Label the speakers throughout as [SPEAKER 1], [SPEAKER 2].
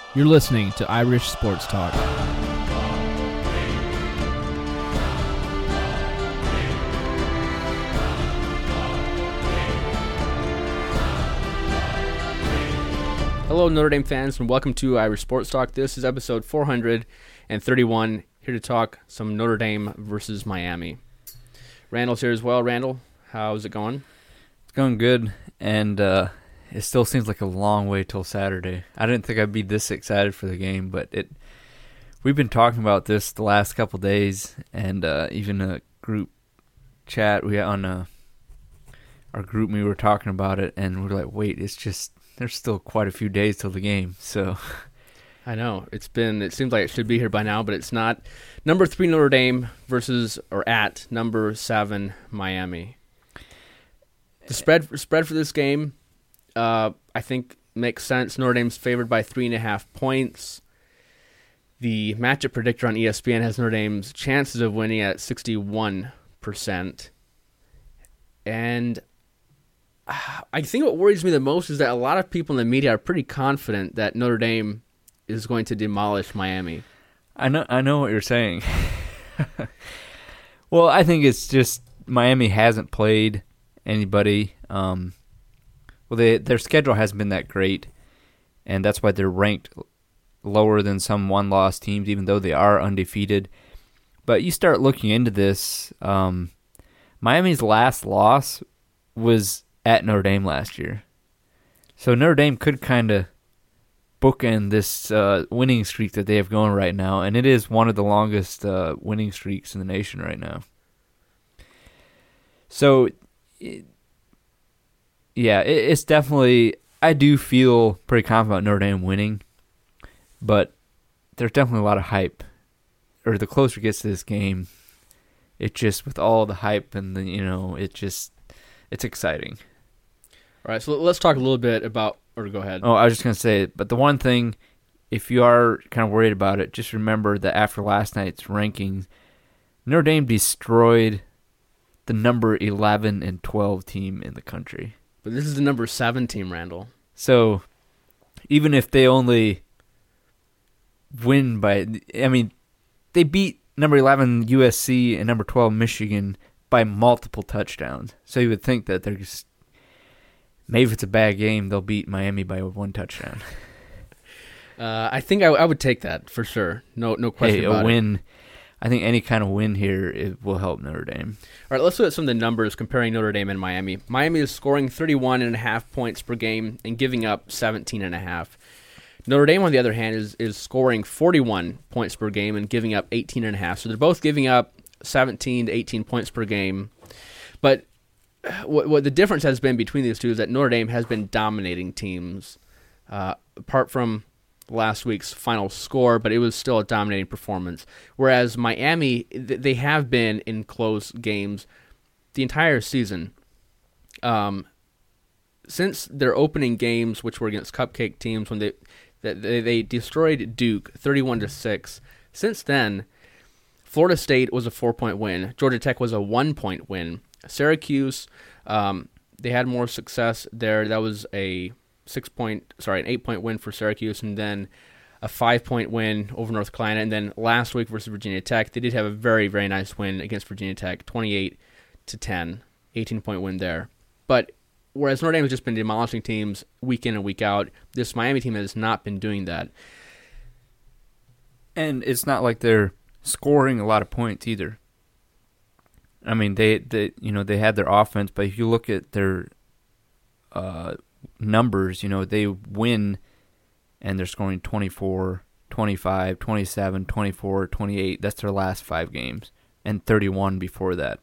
[SPEAKER 1] You're listening to Irish Sports Talk. Hello, Notre Dame fans, and welcome to Irish Sports Talk. This is episode 431, here to talk some Notre Dame versus Miami. Randall's here as well. Randall, how's it going?
[SPEAKER 2] It's going good, and it still seems like a long way till Saturday. I didn't think I'd be this excited for the game, but we've been talking about this the last couple days, and even a group chat on our group, we were talking about it, and we're like, wait, there's still quite a few days till the game, so...
[SPEAKER 1] I know. It seems like it should be here by now, but it's not. Number 3 Notre Dame at number 7 Miami. The spread for this game, I think, makes sense. Notre Dame's favored by 3.5 points. The matchup predictor on ESPN has Notre Dame's chances of winning at 61%. And I think what worries me the most is that a lot of people in the media are pretty confident that Notre Dame is going to demolish Miami.
[SPEAKER 2] I know what you're saying. Well, I think it's just Miami hasn't played anybody. Their schedule hasn't been that great, and that's why they're ranked lower than some one-loss teams, even though they are undefeated. But you start looking into this, Miami's last loss was at Notre Dame last year. So Notre Dame could kind of bookend this winning streak that they have going right now, and it is one of the longest winning streaks in the nation right now. So, it's definitely, I do feel pretty confident about Notre Dame winning, but there's definitely a lot of hype. Or the closer it gets to this game, it just, with all the hype and it's exciting.
[SPEAKER 1] All right, so let's talk a little bit about, or go ahead.
[SPEAKER 2] Oh, I was just going to say, but the one thing, if you are kind of worried about it, just remember that after last night's rankings, Notre Dame destroyed the number 11 and 12 team in the country.
[SPEAKER 1] But this is the number 7 team, Randall.
[SPEAKER 2] So, even if they only win they beat number 11 USC and number 12 Michigan by multiple touchdowns. So you would think that they're just, maybe if it's a bad game, they'll beat Miami by 1 touchdown.
[SPEAKER 1] I think I would take that for sure. No question about it.
[SPEAKER 2] A win. I think any kind of win here, it will help Notre Dame.
[SPEAKER 1] All right, let's look at some of the numbers comparing Notre Dame and Miami. Miami is scoring 31.5 points per game and giving up 17.5. Notre Dame, on the other hand, is scoring 41 points per game and giving up 18.5. So they're both giving up 17 to 18 points per game. But what the difference has been between these two is that Notre Dame has been dominating teams, apart from last week's final score, but it was still a dominating performance. Whereas Miami, they have been in close games the entire season. Since their opening games, which were against cupcake teams, when they destroyed Duke 31-6. Since then, Florida State was a 4-point win. Georgia Tech was a 1-point win. Syracuse, they had more success there. That was an 8-point win for Syracuse, and then a 5-point win over North Carolina. And then last week versus Virginia Tech, they did have a very, very nice win against Virginia Tech, 28-10, 18-point win there. But whereas Notre Dame has just been demolishing teams week in and week out, this Miami team has not been doing that.
[SPEAKER 2] And it's not like they're scoring a lot of points either. I mean, they had their offense, but if you look at their numbers, they win and they're scoring 24, 25, 27, 24, 28. That's their last 5 games, and 31 before that.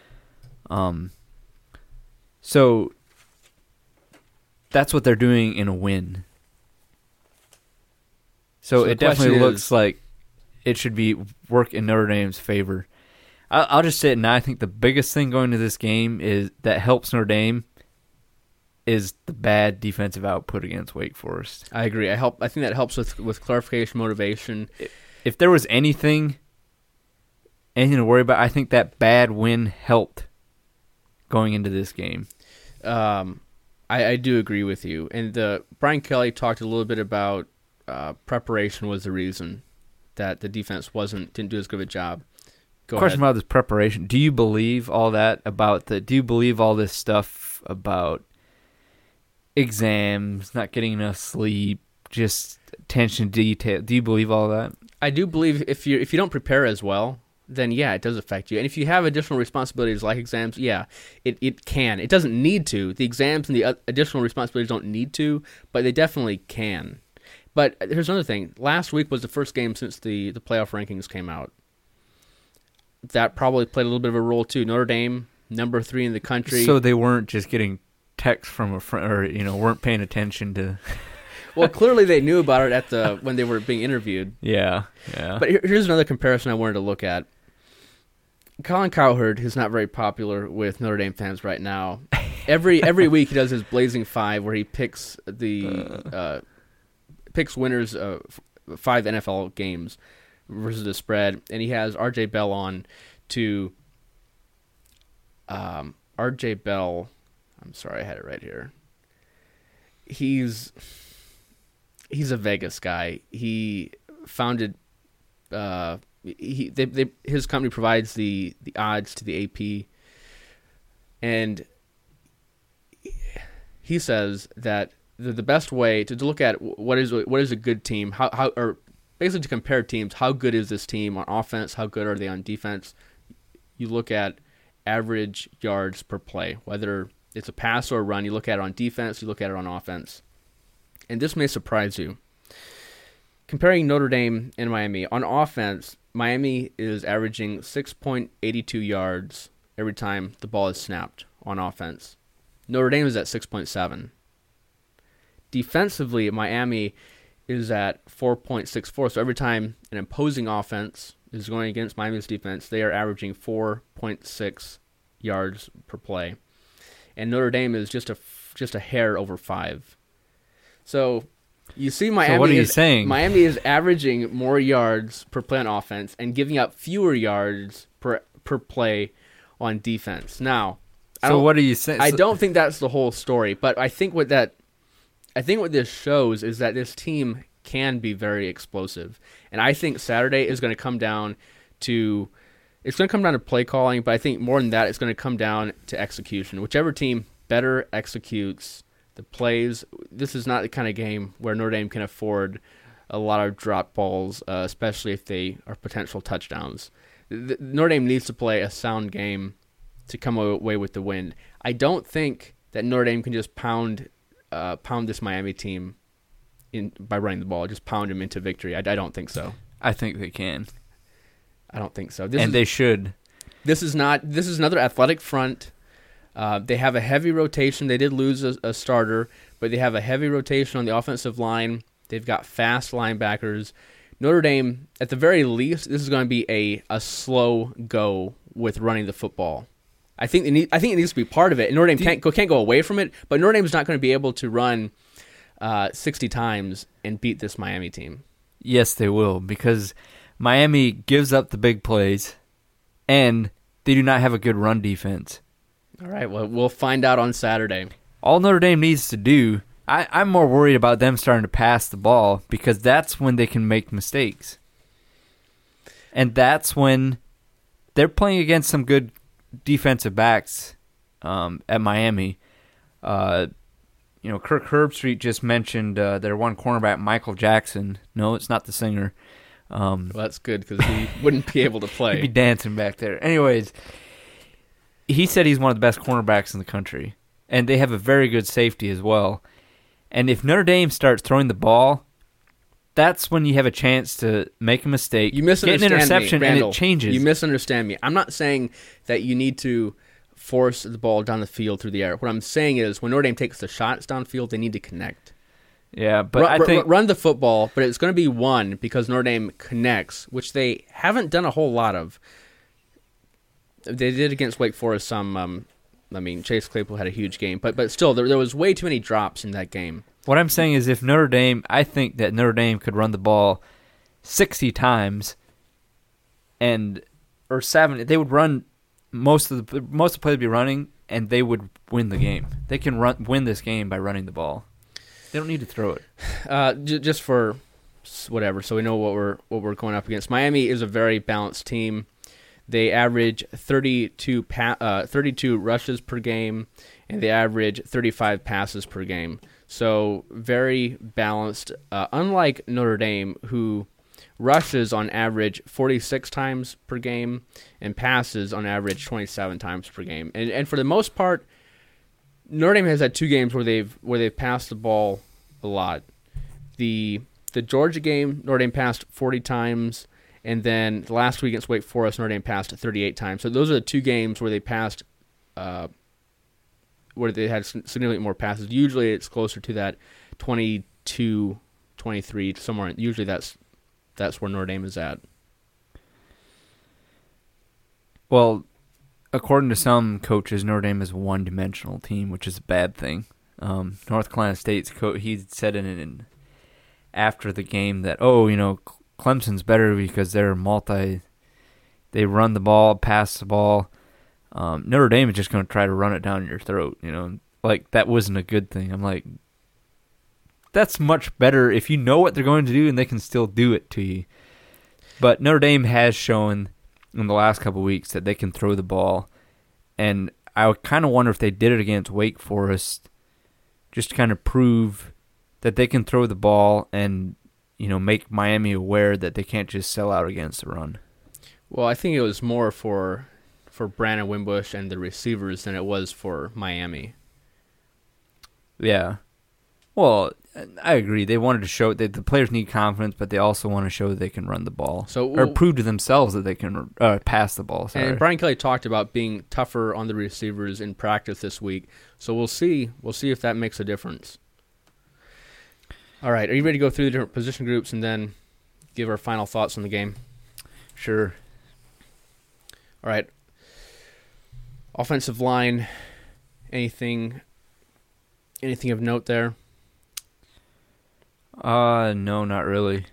[SPEAKER 2] So that's what they're doing in a win. So it definitely looks like it should be work in Notre Dame's favor. I'll just say it now. I think the biggest thing going to this game is that helps Notre Dame is the bad defensive output against Wake Forest.
[SPEAKER 1] I agree. I think that helps with clarification, motivation.
[SPEAKER 2] If there was anything to worry about, I think that bad win helped going into this game.
[SPEAKER 1] I do agree with you. And Brian Kelly talked a little bit about preparation was the reason that the defense didn't do as good of a job. Go
[SPEAKER 2] Question
[SPEAKER 1] ahead.
[SPEAKER 2] about this preparation. Do you believe all that about do you believe all this stuff about exams, not getting enough sleep, just attention to detail? Do you believe all that?
[SPEAKER 1] I do believe if you don't prepare as well, then yeah, it does affect you. And if you have additional responsibilities like exams, yeah, it can. It doesn't need to. The exams and the additional responsibilities don't need to, but they definitely can. But here's another thing. Last week was the first game since the playoff rankings came out. That probably played a little bit of a role too. Notre Dame, number 3 in the country.
[SPEAKER 2] So they weren't just getting texts from a friend, or weren't paying attention to.
[SPEAKER 1] Well, clearly they knew about it when they were being interviewed.
[SPEAKER 2] Yeah.
[SPEAKER 1] But here's another comparison I wanted to look at. Colin Cowherd, who's not very popular with Notre Dame fans right now, every week he does his Blazing Five, where he picks picks winners of 5 NFL games versus the spread, and he has R.J. Bell on to R.J. Bell. I'm sorry, I had it right here. He's a Vegas guy. He founded. His company provides the odds to the AP, and he says that the best way to look at what is a good team, or basically to compare teams, how good is this team on offense, how good are they on defense? You look at average yards per play, whether it's a pass or a run. You look at it on defense, you look at it on offense, and this may surprise you. Comparing Notre Dame and Miami, on offense, Miami is averaging 6.82 yards every time the ball is snapped on offense. Notre Dame is at 6.7. Defensively, Miami is at 4.64. So every time an opposing offense is going against Miami's defense, they are averaging 4.6 yards per play. And Notre Dame is just a hair over 5. So you see, Miami.
[SPEAKER 2] So what are you saying?
[SPEAKER 1] Miami is averaging more yards per play on offense and giving up fewer yards per play on defense. Now,
[SPEAKER 2] what are you saying?
[SPEAKER 1] I don't think that's the whole story, but I think what this shows is that this team can be very explosive, and I think Saturday is going to come down to play calling, but I think more than that, it's going to come down to execution. Whichever team better executes the plays. This is not the kind of game where Notre Dame can afford a lot of drop balls, especially if they are potential touchdowns. Notre Dame needs to play a sound game to come away with the win. I don't think that Notre Dame can just pound this Miami team by running the ball, just pound them into victory. I don't think so.
[SPEAKER 2] I think they can.
[SPEAKER 1] I don't think so.
[SPEAKER 2] They should.
[SPEAKER 1] This is another athletic front. They have a heavy rotation. They did lose a starter, but they have a heavy rotation on the offensive line. They've got fast linebackers. Notre Dame, at the very least, this is going to be a slow go with running the football. I think it needs to be part of it. And Notre Dame can't go away from it, but Notre Dame is not going to be able to run 60 times and beat this Miami team.
[SPEAKER 2] Yes, they will, because Miami gives up the big plays, and they do not have a good run defense.
[SPEAKER 1] All right, well, we'll find out on Saturday.
[SPEAKER 2] All Notre Dame needs to do, I'm more worried about them starting to pass the ball, because that's when they can make mistakes. And that's when they're playing against some good defensive backs at Miami. Kirk Herbstreit just mentioned their one cornerback, Michael Jackson. No, it's not the singer.
[SPEAKER 1] Well, that's good, because he wouldn't be able to play.
[SPEAKER 2] He'd be dancing back there. Anyways, he said he's one of the best cornerbacks in the country, and they have a very good safety as well. And if Notre Dame starts throwing the ball, that's when you have a chance to make a mistake,
[SPEAKER 1] get an interception,
[SPEAKER 2] me, Randall, and it changes.
[SPEAKER 1] You misunderstand me. I'm not saying that you need to force the ball down the field through the air. What I'm saying is when Notre Dame takes the shots downfield, they need to connect.
[SPEAKER 2] Yeah, but I think
[SPEAKER 1] run the football, but it's going to be one because Notre Dame connects, which they haven't done a whole lot of. They did against Wake Forest some. Chase Claypool had a huge game, but still, there was way too many drops in that game.
[SPEAKER 2] What I'm saying is, if Notre Dame, I think that Notre Dame could run the ball 60 times, or 70. They would run most of the plays would be running, and they would win the game. They can win this game by running the ball. They don't need to throw it.
[SPEAKER 1] Just for whatever. So we know what we're going up against. Miami is a very balanced team. They average 32 rushes per game, and they average 35 passes per game. So very balanced. Unlike Notre Dame, who rushes on average 46 times per game and passes on average 27 times per game. And for the most part, Notre Dame has had 2 games where they've passed the ball a lot. The Georgia game, Notre Dame passed 40 times, and then the last week against Wake Forest, Notre Dame passed 38 times. So those are the 2 games where they passed, where they had significantly more passes. Usually it's closer to that 22, 23, somewhere. Usually that's where Notre Dame is at.
[SPEAKER 2] Well, according to some coaches, Notre Dame is a one-dimensional team, which is a bad thing. North Carolina State's coach, he said after the game that, Clemson's better because they're they run the ball, pass the ball. Notre Dame is just going to try to run it down your throat, Like, that wasn't a good thing. I'm like, that's much better if you know what they're going to do and they can still do it to you. But Notre Dame has shown in the last couple of weeks that they can throw the ball. And I kind of wonder if they did it against Wake Forest just to kind of prove that they can throw the ball and, make Miami aware that they can't just sell out against the run.
[SPEAKER 1] Well, I think it was more for Brandon Wimbush and the receivers than it was for Miami.
[SPEAKER 2] Yeah. Well, I agree. They wanted to show that the players need confidence, but they also want to show that they can run the ball. Or prove to themselves that they can pass the ball. Sorry.
[SPEAKER 1] And Brian Kelly talked about being tougher on the receivers in practice this week. So we'll see. We'll see if that makes a difference. All right. Are you ready to go through the different position groups and then give our final thoughts on the game?
[SPEAKER 2] Sure.
[SPEAKER 1] All right. Offensive line, anything of note there?
[SPEAKER 2] No, not really.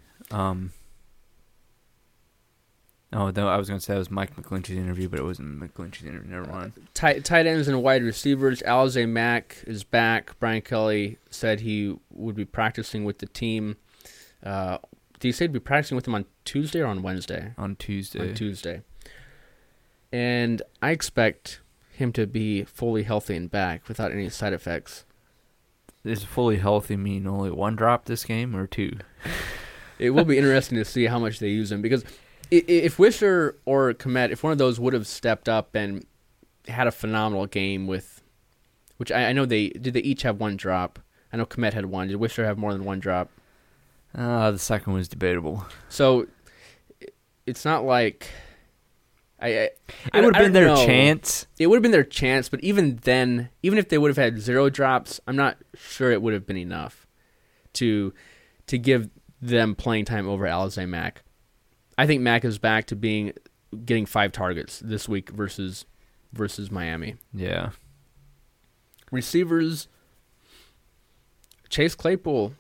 [SPEAKER 2] I was going to say it was Mike McGlinchey's interview, but it wasn't McGlinchey's interview. Never mind.
[SPEAKER 1] Tight ends and wide receivers. Alize Mack is back. Brian Kelly said he would be practicing with the team. Did he say he'd be practicing with them on Tuesday or on Wednesday?
[SPEAKER 2] On Tuesday.
[SPEAKER 1] On Tuesday. And I expect him to be fully healthy and back without any side effects.
[SPEAKER 2] Does fully healthy mean only 1 drop this game or 2?
[SPEAKER 1] It will be interesting to see how much they use him, because if Wisher or Komet, if one of those would have stepped up and had a phenomenal game with, which I know they each have 1 drop. I know Komet had 1. Did Wisher have more than 1 drop?
[SPEAKER 2] The second was debatable.
[SPEAKER 1] So it's not like
[SPEAKER 2] it would have been their chance.
[SPEAKER 1] It would have been their chance, but even then, even if they would have had 0 drops, I'm not sure it would have been enough to give them playing time over Alize Mack. I think Mack is back to getting 5 targets this week versus Miami.
[SPEAKER 2] Yeah.
[SPEAKER 1] Receivers, Chase Claypool.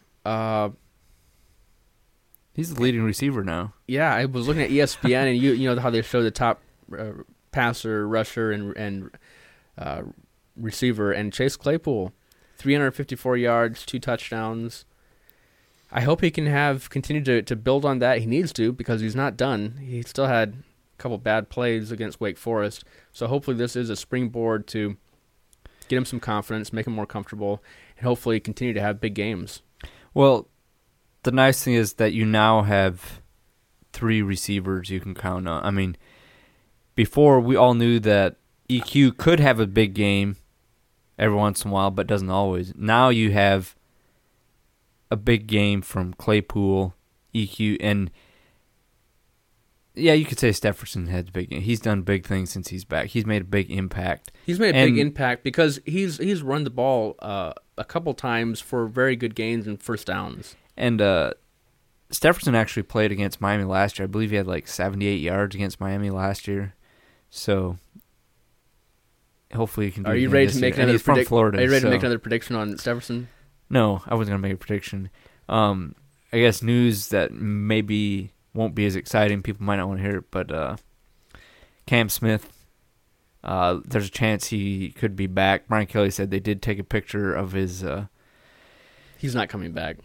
[SPEAKER 2] He's the leading receiver now.
[SPEAKER 1] Yeah, I was looking at ESPN, and you know how they show the top passer, rusher, and receiver, and Chase Claypool, 354 yards, 2 touchdowns. I hope he can continue to build on that. He needs to, because he's not done. He still had a couple bad plays against Wake Forest. So hopefully this is a springboard to get him some confidence, make him more comfortable, and hopefully continue to have big games.
[SPEAKER 2] Well, the nice thing is that you now have 3 receivers you can count on. I mean, before we all knew that EQ could have a big game every once in a while, but doesn't always. Now you have a big game from Claypool, EQ, and yeah, you could say Stepherson had a big game. He's done big things since he's back. He's made a big impact.
[SPEAKER 1] He's made a big impact because he's run the ball a couple times for very good gains and first downs.
[SPEAKER 2] And Stepherson actually played against Miami last year. I believe he had like 78 yards against Miami last year. So hopefully he can do it.
[SPEAKER 1] Are you ready to make another
[SPEAKER 2] prediction? From Florida.
[SPEAKER 1] Are you ready to make another prediction on Stepherson?
[SPEAKER 2] No, I wasn't going to make a prediction. I guess news that maybe won't be as exciting. People might not want to hear it, but Cam Smith, there's a chance he could be back. Brian Kelly said they did take a picture of his...
[SPEAKER 1] He's not coming back.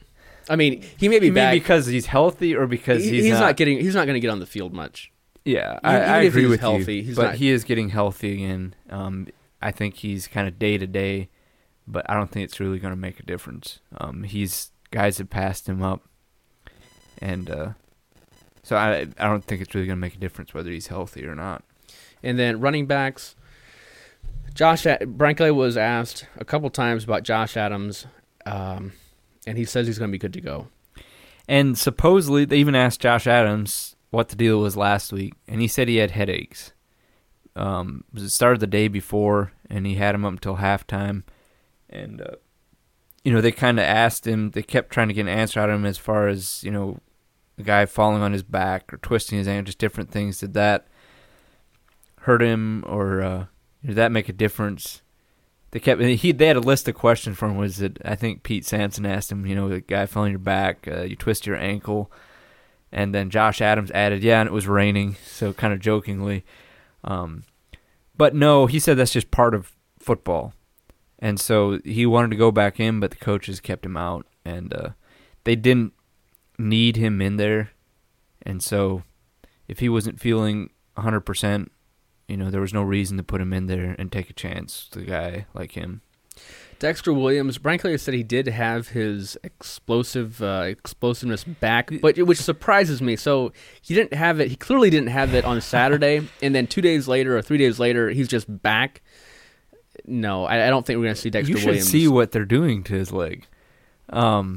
[SPEAKER 1] I mean, he may be
[SPEAKER 2] You mean
[SPEAKER 1] back
[SPEAKER 2] because he's healthy or because
[SPEAKER 1] he's not going to get on the field much.
[SPEAKER 2] Yeah,
[SPEAKER 1] Even
[SPEAKER 2] I
[SPEAKER 1] if
[SPEAKER 2] agree
[SPEAKER 1] he's
[SPEAKER 2] with
[SPEAKER 1] healthy,
[SPEAKER 2] you.
[SPEAKER 1] he's
[SPEAKER 2] But
[SPEAKER 1] not.
[SPEAKER 2] he is getting healthy again. I think he's kind of day to day, but I don't think it's really going to make a difference. Guys have passed him up, and so I don't think it's really going to make a difference whether he's healthy or not.
[SPEAKER 1] And then running backs, Brinkley was asked a couple times about Josh Adams, and he says he's going to be good to go.
[SPEAKER 2] And supposedly, they even asked Josh Adams what the deal was last week, and he said he had headaches. It started the day before, and he had him up until halftime. And, they kind of asked him, they kept trying to get an answer out of him as far as, the guy falling on his back or twisting his ankle, just different things. Did that hurt him, or did that make a difference? They had a list of questions for him. Was it? I think Pete Sampson asked him. The guy fell on your back, you twist your ankle, and then Josh Adams added, "Yeah, and it was raining," so kind of jokingly. But no, he said that's just part of football, and so he wanted to go back in, but the coaches kept him out, and they didn't need him in there, and so if he wasn't feeling 100%. There was no reason to put him in there and take a chance with a guy like him.
[SPEAKER 1] Dexter Williams, Brinkley said he did have his explosiveness back, but which surprises me. So he didn't have it. He clearly didn't have it on Saturday, and then 2 days later or 3 days later, he's just back. No, I don't think we're going to see Dexter Williams.
[SPEAKER 2] You should see what they're doing to his leg. It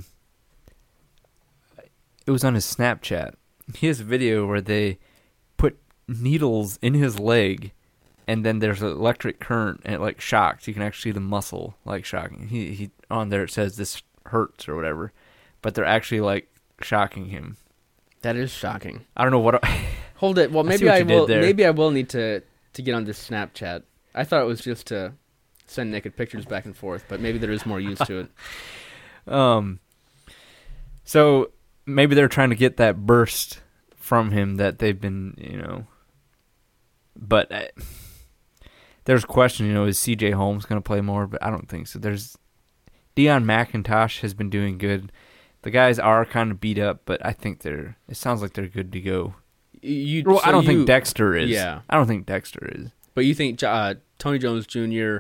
[SPEAKER 2] was on his Snapchat. He has a video where they put needles in his leg, and then there's an electric current, and it shocks. You can actually see the muscle shocking. He on there it says this hurts or whatever, but they're actually shocking him.
[SPEAKER 1] That is shocking.
[SPEAKER 2] I don't know what.
[SPEAKER 1] Hold it. Well, maybe I will. Maybe I will need to get on this Snapchat. I thought it was just to send naked pictures back and forth, but maybe there is more use to it.
[SPEAKER 2] So maybe they're trying to get that burst from him that they've been, But there's a question, is C.J. Holmes going to play more? But I don't think so. Deion McIntosh has been doing good. The guys are kind of beat up, but I think it sounds like they're good to go. I don't think Dexter is.
[SPEAKER 1] Yeah.
[SPEAKER 2] I don't think Dexter is.
[SPEAKER 1] But you think Tony Jones Jr.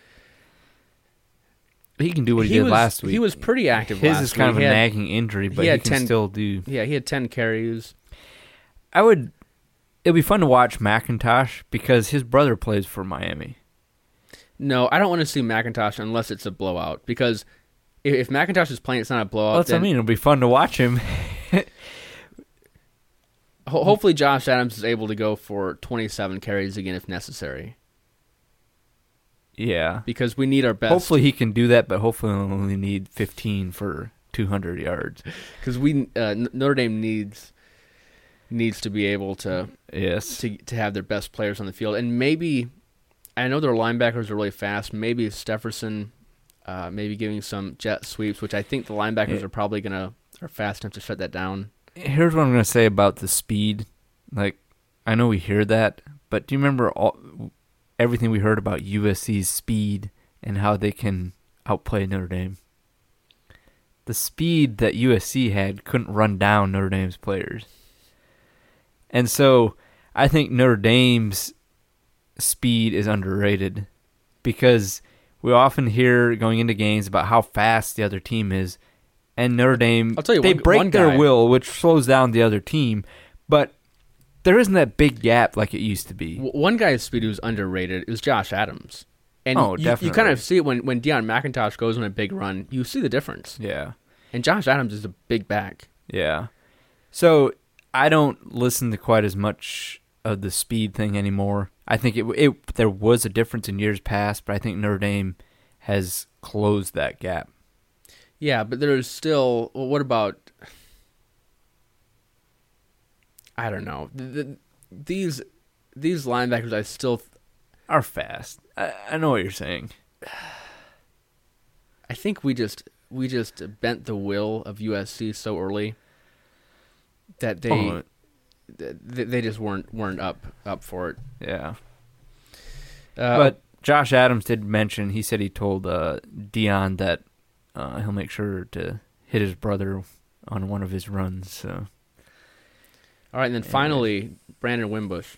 [SPEAKER 2] He can do what he did last week.
[SPEAKER 1] He was pretty active last week.
[SPEAKER 2] His is kind of a nagging injury, but he can still do.
[SPEAKER 1] Yeah, he had 10 carries.
[SPEAKER 2] It'll be fun to watch McIntosh because his brother plays for Miami.
[SPEAKER 1] No, I don't want to see McIntosh unless it's a blowout. Because if McIntosh is playing, it's not a blowout.
[SPEAKER 2] Well, that's what I mean. It'll be fun to watch him.
[SPEAKER 1] Hopefully Josh Adams is able to go for 27 carries again if necessary.
[SPEAKER 2] Yeah.
[SPEAKER 1] Because we need our best.
[SPEAKER 2] Hopefully he can do that, but hopefully we'll only need 15 for 200 yards.
[SPEAKER 1] Because Notre Dame needs to be able to to have their best players on the field. And maybe, I know their linebackers are really fast, maybe Stefferson maybe giving some jet sweeps, which I think the linebackers are fast enough to shut that down.
[SPEAKER 2] Here's what I'm going to say about the speed. I know we hear that, but do you remember everything we heard about USC's speed and how they can outplay Notre Dame? The speed that USC had couldn't run down Notre Dame's players. And so I think Notre Dame's speed is underrated because we often hear going into games about how fast the other team is, and Notre Dame, they break their will, which slows down the other team, but there isn't that big gap like it used to be.
[SPEAKER 1] One guy's speed who's underrated is Josh Adams. And
[SPEAKER 2] definitely.
[SPEAKER 1] You kind of see it when Deion McIntosh goes on a big run. You see the difference.
[SPEAKER 2] Yeah.
[SPEAKER 1] And Josh Adams is a big back.
[SPEAKER 2] Yeah. So I don't listen to quite as much of the speed thing anymore. I think there was a difference in years past, but I think Notre Dame has closed that gap.
[SPEAKER 1] Yeah, but there's still. Well, what about? I don't know. These linebackers, I still
[SPEAKER 2] are fast. I know what you're saying.
[SPEAKER 1] I think we just bent the will of USC so early that they just weren't up for it.
[SPEAKER 2] Yeah. But Josh Adams did mention, he said he told Deion that he'll make sure to hit his brother on one of his runs. So,
[SPEAKER 1] all right, and then finally, Brandon Wimbush.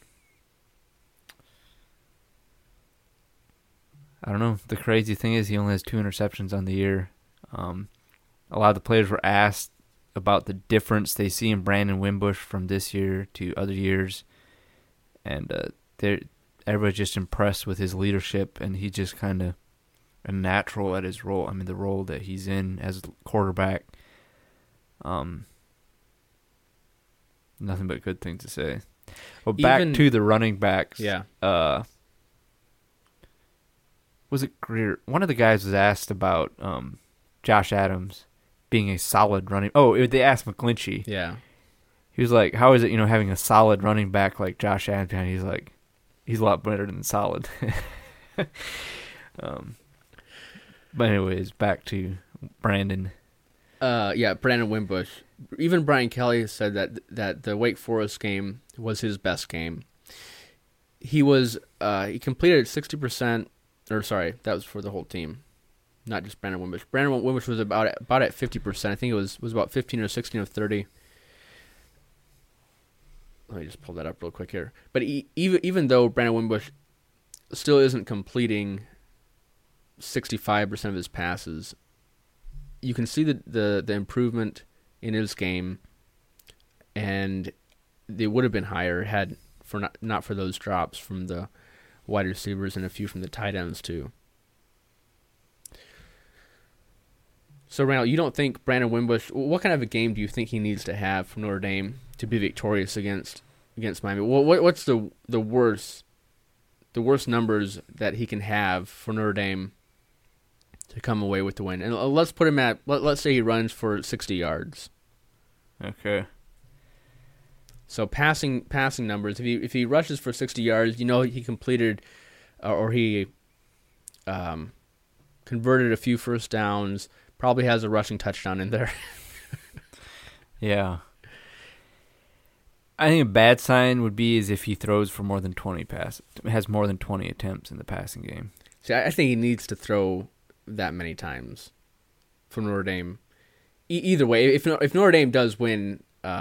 [SPEAKER 2] I don't know. The crazy thing is he only has 2 interceptions on the year. A lot of the players were asked about the difference they see in Brandon Wimbush from this year to other years, and everybody's just impressed with his leadership, and he's just kind of a natural at his role. I mean, the role that he's in as a quarterback. Nothing but good things to say. Well, back to the running backs.
[SPEAKER 1] Yeah.
[SPEAKER 2] Was it Greer? One of the guys was asked about Josh Adams being a solid running. Oh, they asked McGlinchey.
[SPEAKER 1] Yeah.
[SPEAKER 2] He was like, "How is it, having a solid running back like Josh Adams?" And he's like, "He's a lot better than solid." But anyways, back to Brandon.
[SPEAKER 1] Brandon Wimbush. Even Brian Kelly said that the Wake Forest game was his best game. He completed 60%. Or sorry, that was for the whole team, not just Brandon Wimbush. Brandon Wimbush was about at 50%. I think it was about 15 or 16 of 30. Let me just pull that up real quick here. But even though Brandon Wimbush still isn't completing 65% of his passes, you can see the improvement in his game, and they would have been higher had for not for those drops from the wide receivers and a few from the tight ends too. So Randall, you don't think Brandon Wimbush? What kind of a game do you think he needs to have from Notre Dame to be victorious against Miami? What's the worst numbers that he can have for Notre Dame to come away with the win? And let's put him at let's say he runs for 60 yards.
[SPEAKER 2] Okay.
[SPEAKER 1] So passing numbers. If he rushes for 60 yards, he completed or he converted a few first downs. Probably has a rushing touchdown in there.
[SPEAKER 2] Yeah. I think a bad sign would be is if he throws for more than 20 passes, has more than 20 attempts in the passing game.
[SPEAKER 1] See, I think he needs to throw that many times for Notre Dame. Either way, if Notre Dame does win.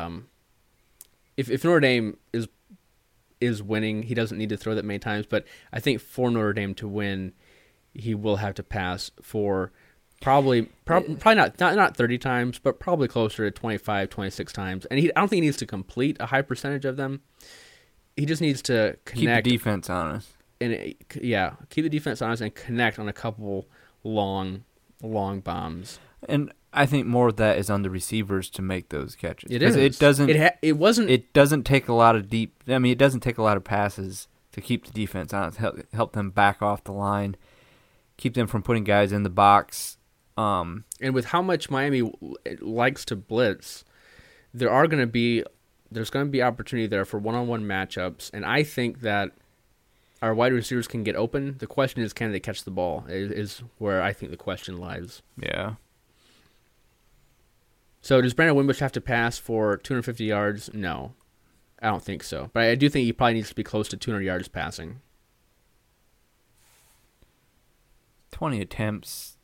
[SPEAKER 1] If Notre Dame is winning, he doesn't need to throw that many times. But I think for Notre Dame to win, he will have to pass for probably not 30 times, but probably closer to 25, 26 times. And I don't think he needs to complete a high percentage of them. He just needs to connect.
[SPEAKER 2] Keep the defense honest.
[SPEAKER 1] And keep the defense honest and connect on a couple long bombs.
[SPEAKER 2] And I think more of that is on the receivers to make those catches.
[SPEAKER 1] It is.
[SPEAKER 2] It doesn't.
[SPEAKER 1] It
[SPEAKER 2] doesn't take a lot of deep. I mean, it doesn't take a lot of passes to keep the defense honest. Help them back off the line, keep them from putting guys in the box.
[SPEAKER 1] And with how much Miami likes to blitz, there's going to be opportunity there for one-on-one matchups, and I think that our wide receivers can get open. The question is, can they catch the ball? Is where I think the question lies.
[SPEAKER 2] Yeah.
[SPEAKER 1] So does Brandon Wimbush have to pass for 250 yards? No, I don't think so. But I do think he probably needs to be close to 200 yards passing.
[SPEAKER 2] 20 attempts.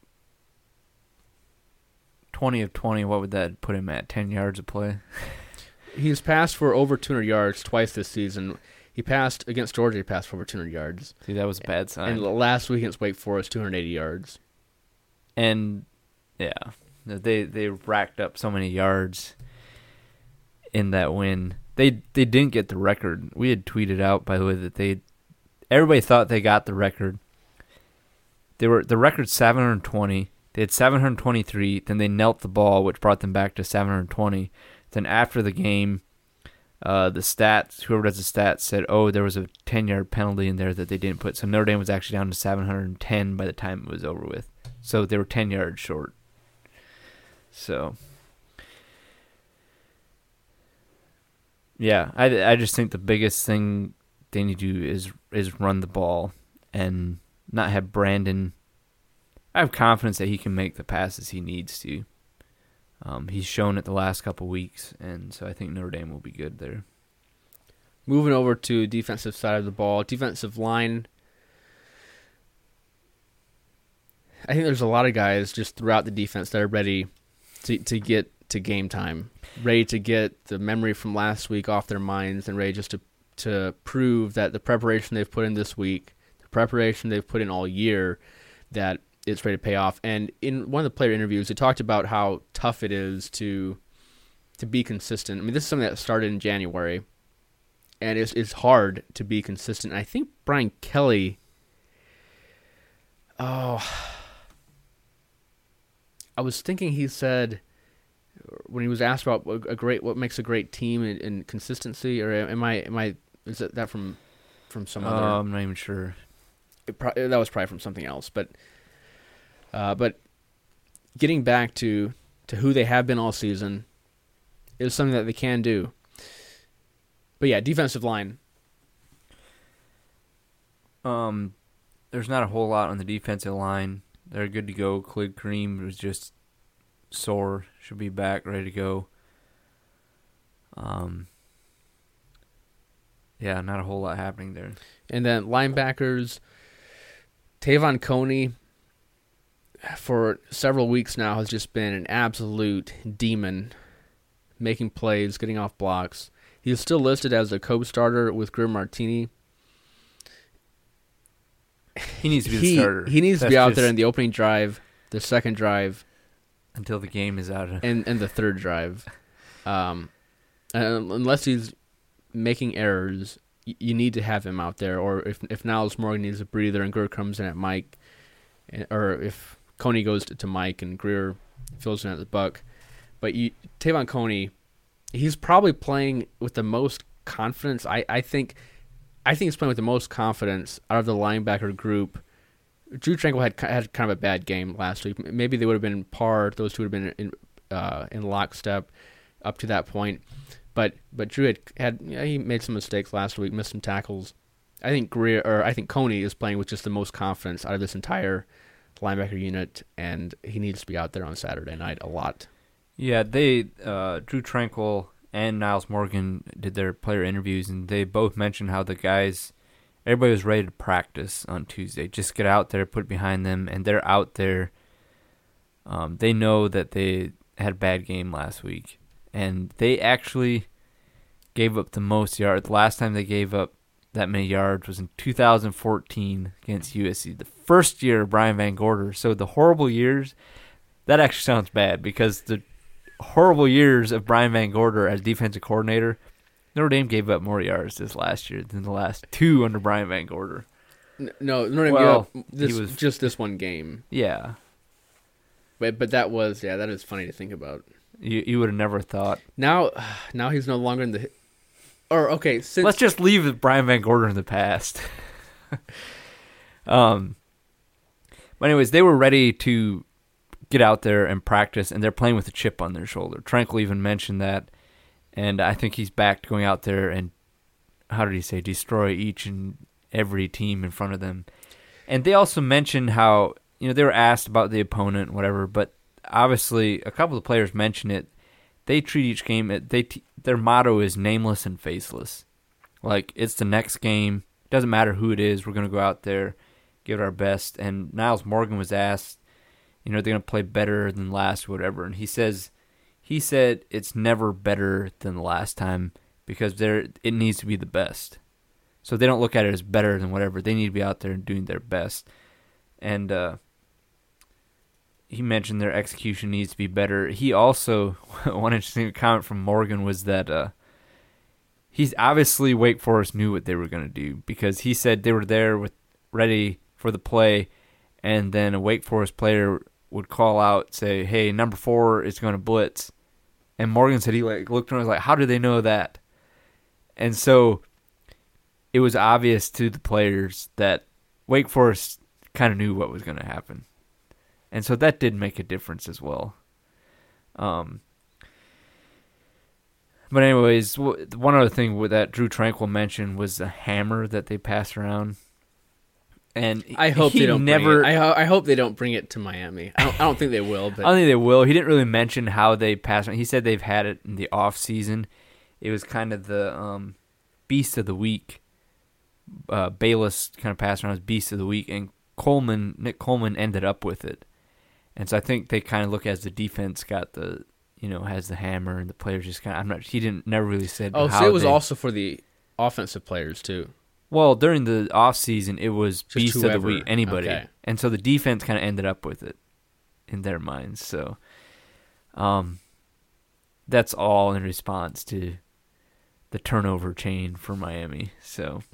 [SPEAKER 2] 20 of 20, what would that put him at? 10 yards a play?
[SPEAKER 1] He's passed for over 200 yards twice this season. He passed against Georgia. He passed for over 200 yards.
[SPEAKER 2] See, that was a bad sign.
[SPEAKER 1] And last week against Wake Forest, 280 yards.
[SPEAKER 2] And, yeah. They racked up so many yards in that win. They didn't get the record. We had tweeted out, by the way, that everybody thought they got the record. The record's 720. They had 723. Then they knelt the ball, which brought them back to 720. Then after the game, the stats, whoever does the stats said, there was a 10-yard penalty in there that they didn't put. So Notre Dame was actually down to 710 by the time it was over with. So they were 10 yards short. So, yeah, I just think the biggest thing they need to do is run the ball and not have Brandon. I have confidence that he can make the passes he needs to. He's shown it the last couple weeks, and so I think Notre Dame will be good there.
[SPEAKER 1] Moving over to defensive side of the ball, defensive line. I think there's a lot of guys just throughout the defense that are ready to to game time, ready to get the memory from last week off their minds, and ready just to prove that the preparation they've put in this week, the preparation they've put in all year, that it's ready to pay off. And in one of the player interviews, they talked about how tough it is to be consistent. I mean, this is something that started in January, and it's hard to be consistent. I think Brian Kelly, I was thinking he said when he was asked about what makes a great team in consistency, or is that from some other?
[SPEAKER 2] I'm not even sure.
[SPEAKER 1] That was probably from something else, but getting back to who they have been all season is something that they can do. But yeah, defensive line.
[SPEAKER 2] There's not a whole lot on the defensive line. They're good to go. Khalid Kareem was just sore. Should be back, ready to go. Yeah, not a whole lot happening there.
[SPEAKER 1] And then linebackers, Tavon Coney, for several weeks now, has just been an absolute demon, making plays, getting off blocks. He is still listed as a co-starter with Greer Martini.
[SPEAKER 2] He needs to be the starter.
[SPEAKER 1] He needs to be out there in the opening drive, the second drive,
[SPEAKER 2] until the game is out,
[SPEAKER 1] and the third drive. Unless he's making errors, you need to have him out there. Or if Niles Morgan needs a breather and Greer comes in at Mike, or if Coney goes to Mike and Greer fills in at the buck. But Tavon Coney, he's probably playing with the most confidence. I think he's playing with the most confidence out of the linebacker group. Drew Tranquill had kind of a bad game last week. Maybe they would have been par. Those two would have been in lockstep up to that point. But Drew he made some mistakes last week, missed some tackles. I think Coney is playing with just the most confidence out of this entire linebacker unit, and he needs to be out there on Saturday night a lot.
[SPEAKER 2] Yeah, Drew Tranquill and Niles Morgan did their player interviews, and they both mentioned how everybody was ready to practice on Tuesday. Just get out there, put it behind them, and they're out there. They know that they had a bad game last week, and they actually gave up the most yards. The last time they gave up that many yards was in 2014 against USC, the first year of Brian Van Gorder. So the horrible years, that actually sounds bad, because the horrible years of Brian Van Gorder as defensive coordinator, Notre Dame gave up more yards this last year than the last two under Brian Van Gorder.
[SPEAKER 1] No, Notre Dame gave up just this one game.
[SPEAKER 2] Yeah.
[SPEAKER 1] But that is funny to think about.
[SPEAKER 2] You would have never thought.
[SPEAKER 1] Now he's no longer in the... Or, okay,
[SPEAKER 2] let's just leave Brian Van Gorder in the past. But anyways, they were ready to get out there and practice, and they're playing with a chip on their shoulder. Tranquill even mentioned that, and I think he's back to going out there and, how did he say, destroy each and every team in front of them. And they also mentioned how, they were asked about the opponent, whatever, but obviously a couple of the players mentioned it. They treat each game, their motto is nameless and faceless. Like, it's the next game. Doesn't matter who it is. We're going to go out there, give it our best. And Niles Morgan was asked, they're going to play better than last, whatever. And he said it's never better than the last time, because it needs to be the best. So they don't look at it as better than whatever. They need to be out there and doing their best. And he mentioned their execution needs to be better. He also, one interesting comment from Morgan was that he's obviously Wake Forest knew what they were going to do, because he said they were there ready for the play, and then a Wake Forest player would call out, say, hey, number 4 is going to blitz. And Morgan said he looked around and was like, how do they know that? And so it was obvious to the players that Wake Forest kind of knew what was going to happen. And so that did make a difference as well. But anyways, one other thing that Drew Tranquill mentioned was the hammer that they passed around. And
[SPEAKER 1] I hope they don't bring it. I hope they don't bring it to Miami. I don't think they will. But
[SPEAKER 2] I don't think they will. He didn't really mention how they passed it. He said they've had it in the off season. It was kind of the Beast of the Week. Bayless kind of passed around as Beast of the Week, and Nick Coleman ended up with it. And so I think they kind of look as the defense got the has the hammer, and the players just kind of. He didn't never really said.
[SPEAKER 1] Oh,
[SPEAKER 2] how
[SPEAKER 1] so it was also for the offensive players too.
[SPEAKER 2] Well, during the off season, it was
[SPEAKER 1] Just
[SPEAKER 2] beast
[SPEAKER 1] whoever.
[SPEAKER 2] of the week, anybody,
[SPEAKER 1] Okay.
[SPEAKER 2] and so the defense kind of ended up with it in their minds. So, that's all in response to the turnover chain for Miami. So,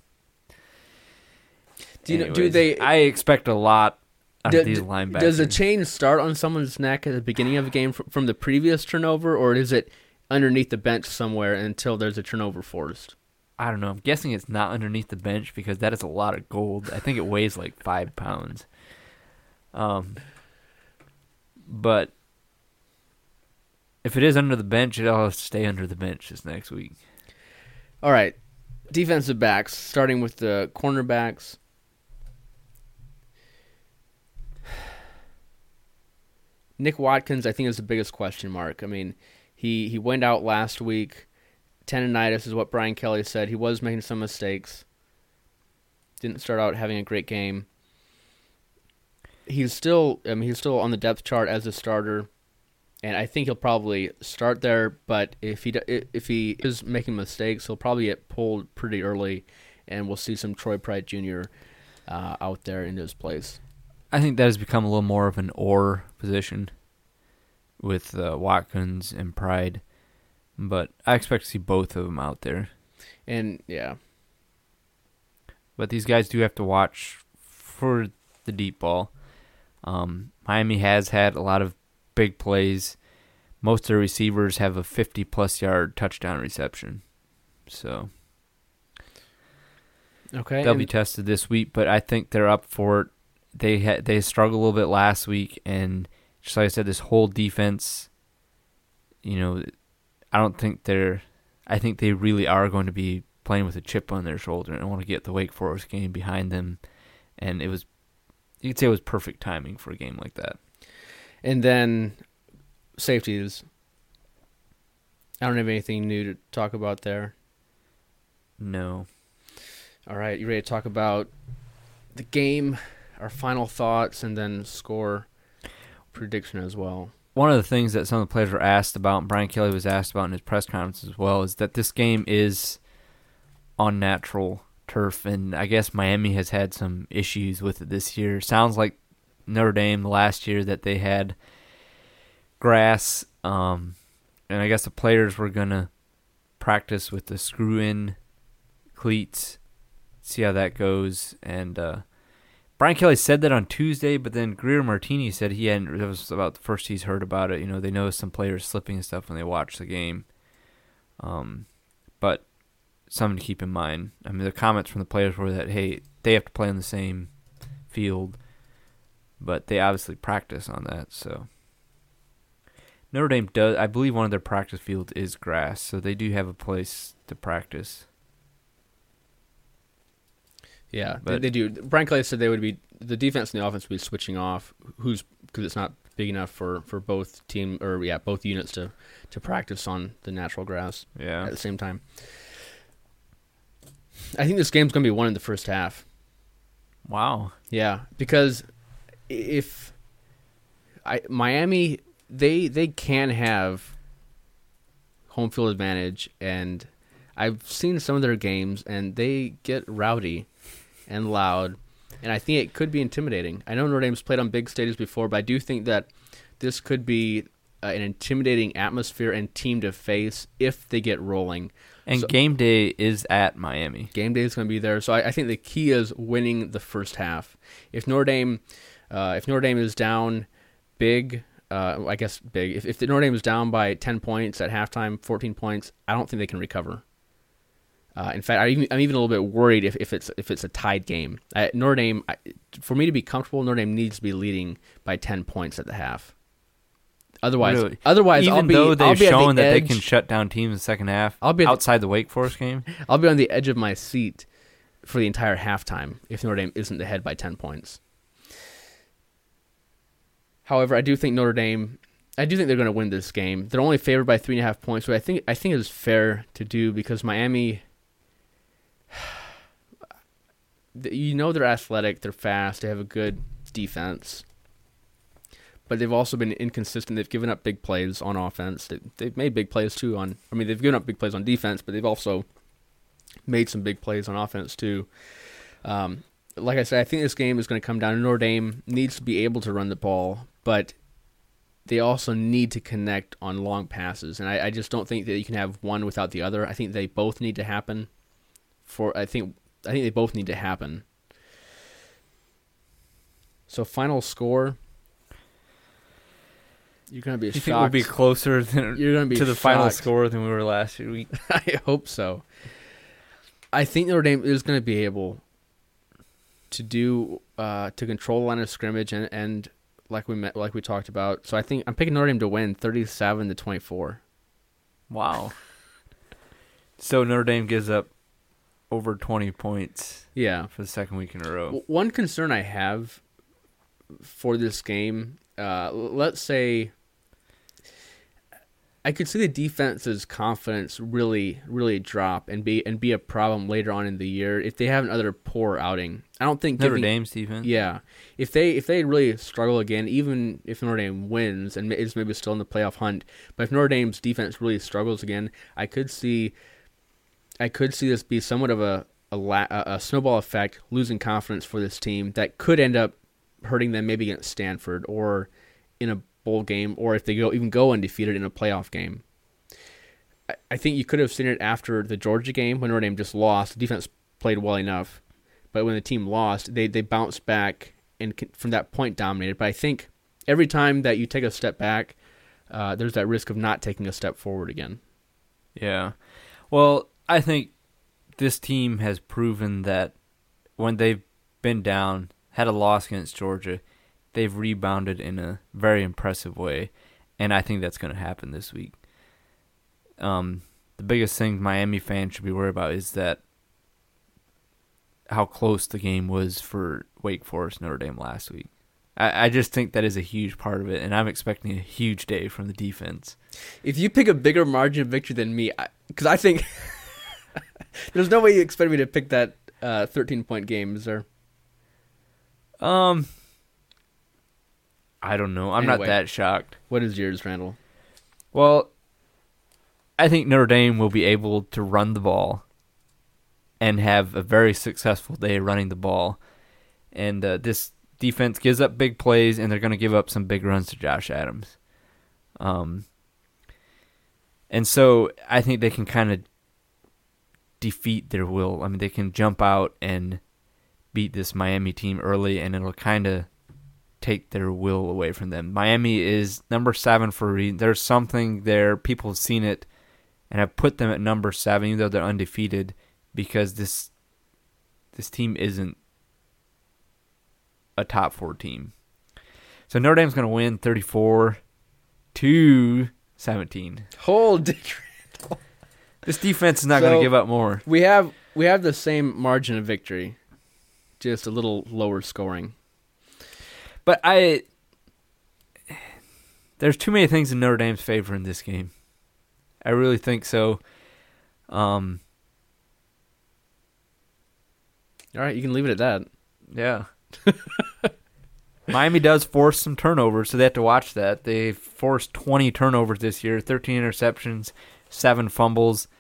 [SPEAKER 2] I expect a lot out of these linebackers.
[SPEAKER 1] Does the chain start on someone's neck at the beginning of the game from the previous turnover, or is it underneath the bench somewhere until there's a turnover forced?
[SPEAKER 2] I don't know. I'm guessing it's not underneath the bench because that is a lot of gold. I think it weighs like 5 pounds. But if it is under the bench, it'll have to stay under the bench this next week.
[SPEAKER 1] All right. Defensive backs, starting with the cornerbacks. Nick Watkins, I think, is the biggest question mark. I mean, he went out last week. Tendonitis is what Brian Kelly said. He was making some mistakes. Didn't start out having a great game. He's still on the depth chart as a starter, and I think he'll probably start there. But if he is making mistakes, he'll probably get pulled pretty early, and we'll see some Troy Pride Jr. Out there in his place.
[SPEAKER 2] I think that has become a little more of an or position with Watkins and Pride, but I expect to see both of them out there.
[SPEAKER 1] And yeah,
[SPEAKER 2] but these guys do have to watch for the deep ball. Miami has had a lot of big plays. Most of their receivers have a 50-plus yard touchdown reception, so
[SPEAKER 1] okay,
[SPEAKER 2] they'll be tested this week. But I think they're up for it. They struggled a little bit last week, and just like I said, this whole defense, I think they really are going to be playing with a chip on their shoulder, and I want to get the Wake Forest game behind them. And you could say it was perfect timing for a game like that.
[SPEAKER 1] And then safeties. I don't have anything new to talk about there.
[SPEAKER 2] No.
[SPEAKER 1] All right, you ready to talk about the game, our final thoughts, and then score prediction as well?
[SPEAKER 2] One of the things that some of the players were asked about, and Brian Kelly was asked about in his press conference as well, is that this game is on natural turf, and I guess Miami has had some issues with it this year. Sounds like Notre Dame last year that they had grass, and I guess the players were going to practice with the screw-in cleats, see how that goes, and Brian Kelly said that on Tuesday, but then Greer Martini said that was about the first he's heard about it. They noticed some players slipping and stuff when they watched the game. But something to keep in mind. I mean, the comments from the players were that, hey, they have to play on the same field, but they obviously practice on that. So Notre Dame does, I believe one of their practice fields is grass, so they do have a place to practice.
[SPEAKER 1] Yeah, they do. Brian Kelly said the defense and the offense would be switching off. Because it's not big enough for both both units to practice on the natural grass at the same time. I think this game's going to be won in the first half.
[SPEAKER 2] Wow.
[SPEAKER 1] Yeah, because if Miami they can have home field advantage, and I've seen some of their games, and they get rowdy and loud, and I think it could be intimidating. I know Notre Dame's played on big stages before, but I do think that this could be an intimidating atmosphere and team to face if they get rolling.
[SPEAKER 2] And game day is at Miami.
[SPEAKER 1] Game day is going to be there, so I think the key is winning the first half. If Notre Dame is down big, I guess big. If Notre Dame is down by 10 points at halftime, 14 points, I don't think they can recover. In fact, I'm even a little bit worried if it's a tied game. Notre Dame, for me to be comfortable, Notre Dame needs to be leading by 10 points at the half. Otherwise,
[SPEAKER 2] even though they've shown that they can shut down teams in the second half, outside the Wake Forest game,
[SPEAKER 1] I'll be on the edge of my seat for the entire halftime if Notre Dame isn't ahead by 10 points. However, I do think they're going to win this game. They're only favored by 3.5 points, which I think is fair to do because Miami, they're athletic, they're fast, they have a good defense. but they've also been inconsistent. They've given up big plays on offense. They've made big plays too they've given up big plays on defense, but they've also made some big plays on offense too. Like I said, I think this game is going to come down to Notre Dame needs to be able to run the ball, but they also need to connect on long passes. And I just don't think that you can have one without the other. I think they both need to happen. I think they both need to happen. So final score, you're going to be shocked.
[SPEAKER 2] You think we'll be closer to the final score than we were last week?
[SPEAKER 1] I hope so. I think Notre Dame is going to be able to control the line of scrimmage and like we talked about. So I think I'm picking Notre Dame to win 37-24.
[SPEAKER 2] Wow. So Notre Dame gives up over 20 points.
[SPEAKER 1] Yeah,
[SPEAKER 2] for the second week in a row.
[SPEAKER 1] One concern I have for this game, let's say I could see the defense's confidence really, really drop and be a problem later on in the year if they have another poor outing. I don't think
[SPEAKER 2] Notre Dame's defense.
[SPEAKER 1] Yeah, if they really struggle again, even if Notre Dame wins and is maybe still in the playoff hunt, but if Notre Dame's defense really struggles again, I could see this be somewhat of a snowball effect, losing confidence for this team that could end up hurting them maybe against Stanford or in a bowl game, or if they go undefeated in a playoff game. I think you could have seen it after the Georgia game when Notre Dame just lost. The defense played well enough, but when the team lost, they bounced back and from that point dominated. But I think every time that you take a step back, there's that risk of not taking a step forward again.
[SPEAKER 2] Yeah. Well, I think this team has proven that when they've been down, had a loss against Georgia, they've rebounded in a very impressive way, and I think that's going to happen this week. The biggest thing Miami fans should be worried about is that how close the game was for Wake Forest Notre Dame last week. I just think that is a huge part of it, and I'm expecting a huge day from the defense.
[SPEAKER 1] If you pick a bigger margin of victory than me, because I think there's no way you expect me to pick that 13-point game, is there?
[SPEAKER 2] I don't know. I'm not that shocked.
[SPEAKER 1] What is yours, Randall?
[SPEAKER 2] Well, I think Notre Dame will be able to run the ball and have a very successful day running the ball. And this defense gives up big plays, and they're going to give up some big runs to Josh Adams. And so I think they can kind of defeat their will. I mean, they can jump out and beat this Miami team early, and it'll kind of take their will away from them. Miami is number 7 for a reason. There's something there. People have seen it and have put them at number 7, even though they're undefeated, because this team isn't a top 4 team. So Notre Dame's going to win 34-17.
[SPEAKER 1] Hold it, Randall.
[SPEAKER 2] This defense is not going to give up more.
[SPEAKER 1] We have the same margin of victory, just a little lower scoring.
[SPEAKER 2] But there's too many things in Notre Dame's favor in this game. I really think so.
[SPEAKER 1] All right, you can leave it at that.
[SPEAKER 2] Yeah. Miami does force some turnovers, so they have to watch that. They forced 20 turnovers this year, 13 interceptions, 7 fumbles.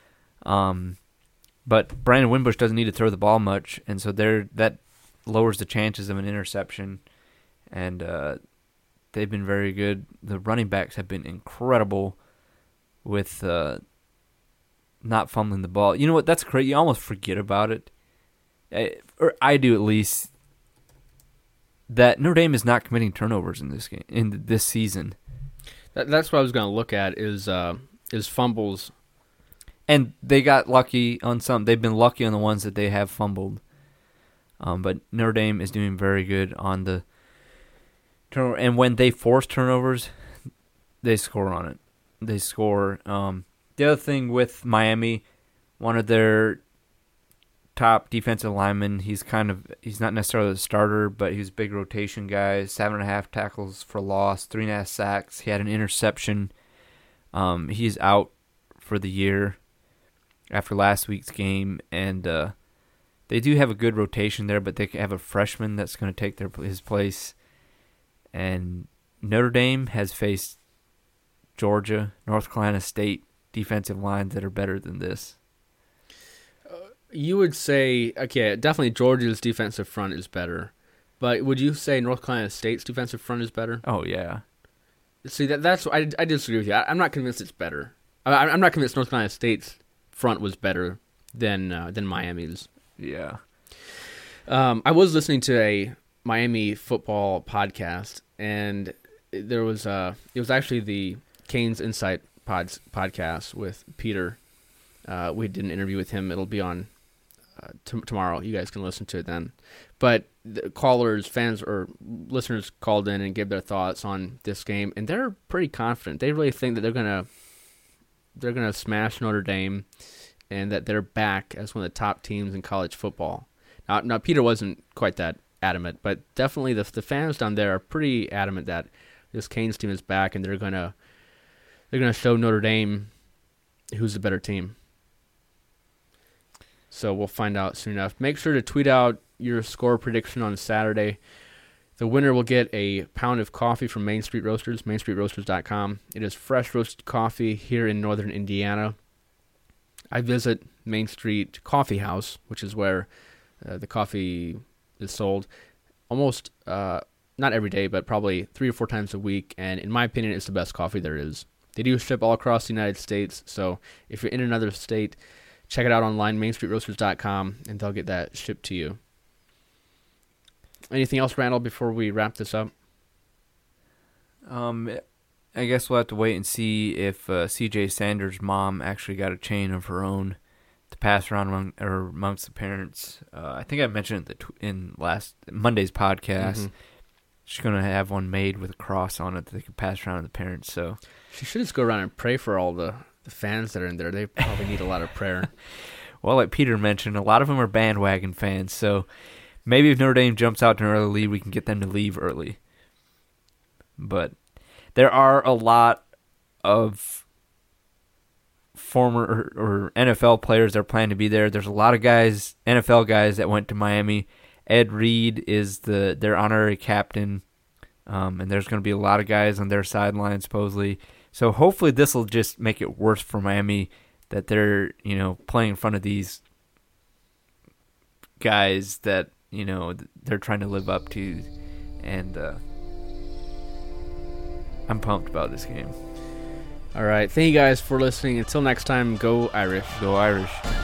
[SPEAKER 2] But Brandon Wimbush doesn't need to throw the ball much, and so that lowers the chances of an interception. And they've been very good. The running backs have been incredible with not fumbling the ball. You know what? That's great. You almost forget about it. Or I do at least. That Notre Dame is not committing turnovers in this game in this season.
[SPEAKER 1] That's what I was going to look at is fumbles.
[SPEAKER 2] And they got lucky on some. They've been lucky on the ones that they have fumbled. But Notre Dame is doing very good on the turnover. And when they force turnovers, they score on it. They score. The other thing with Miami, one of their top defensive linemen, he's not necessarily the starter, but he's a big rotation guy. 7.5 tackles for loss, 3.5 sacks. He had an interception. He's out for the year after last week's game, and they do have a good rotation there, but they have a freshman that's going to take his place, and Notre Dame has faced Georgia, North Carolina State defensive lines that are better than this.
[SPEAKER 1] You would say, okay, definitely Georgia's defensive front is better. But would you say North Carolina State's defensive front is better?
[SPEAKER 2] Oh, yeah.
[SPEAKER 1] See, that's I disagree with you. I'm not convinced it's better. I'm not convinced North Carolina State's front was better than Miami's.
[SPEAKER 2] Yeah.
[SPEAKER 1] I was listening to a Miami football podcast, and there was it was actually the Canes Insight podcast with Peter. We did an interview with him. It'll be on tomorrow. You guys can listen to it then. But the callers, fans, or listeners called in and gave their thoughts on this game, and they're pretty confident. They really think that they're gonna smash Notre Dame, and that they're back as one of the top teams in college football. Now Peter wasn't quite that adamant, but definitely the fans down there are pretty adamant that this Canes team is back, and they're gonna show Notre Dame who's the better team. So we'll find out soon enough. Make sure to tweet out your score prediction on Saturday. The winner will get a pound of coffee from Main Street Roasters, mainstreetroasters.com. It is fresh roasted coffee here in northern Indiana. I visit Main Street Coffee House, which is where the coffee is sold almost, not every day, but probably 3 or 4 times a week. And in my opinion, it's the best coffee there is. They do ship all across the United States, so if you're in another state, check it out online, mainstreetroasters.com, and they'll get that shipped to you. Anything else, Randall, before we wrap this up?
[SPEAKER 2] I guess we'll have to wait and see if C.J. Sanders' mom actually got a chain of her own to pass around amongst the parents. I think I mentioned it in last Monday's podcast. Mm-hmm. She's going to have one made with a cross on it that they can pass around to the parents. So
[SPEAKER 1] she should just go around and pray for all the fans that are in there. They probably need a lot of prayer.
[SPEAKER 2] Well, like Peter mentioned, a lot of them are bandwagon fans, so maybe if Notre Dame jumps out to an early lead, we can get them to leave early. But there are a lot of former or NFL players that are planning to be there. There's a lot of guys, NFL guys, that went to Miami. Ed Reed is their honorary captain, and there's going to be a lot of guys on their sideline supposedly. So hopefully this will just make it worse for Miami that they're, playing in front of these guys that, they're trying to live up to. And I'm pumped about this game.
[SPEAKER 1] All right. Thank you guys for listening. Until next time, go Irish.
[SPEAKER 2] Go Irish.